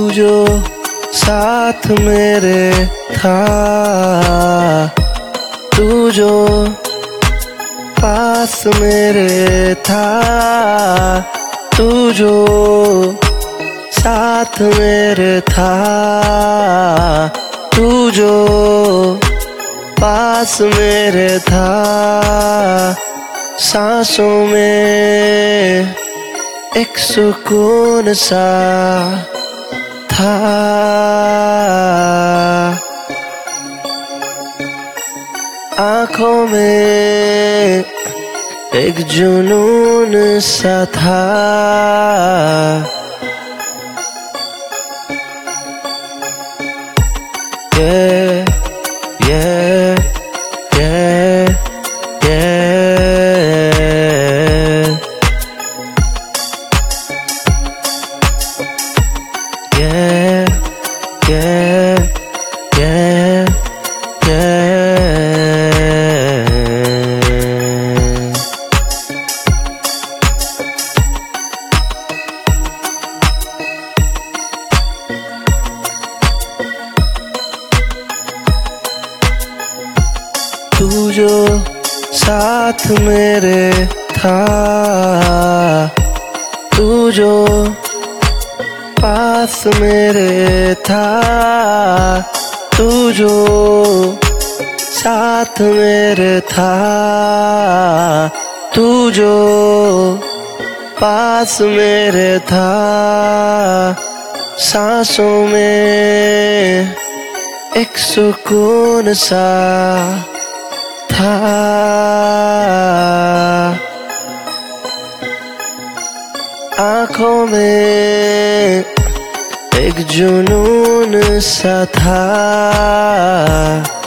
जो साथ मेरे था, तू जो पास मेरे था, तू जो साथ मेरे था, तू जो पास मेरे था। सांसों में एक सुकून सा था, आँखों में एक जुनून सा था। Yeah, yeah, yeah, yeah. Yeah, yeah, yeah, yeah. तू जो साथ मेरे था, तू जो पास मेरे था, तू जो साथ मेरे था, तू जो पास मेरे था। सांसों में एक सुकून सा था, आँखों में एक जुनून सा था।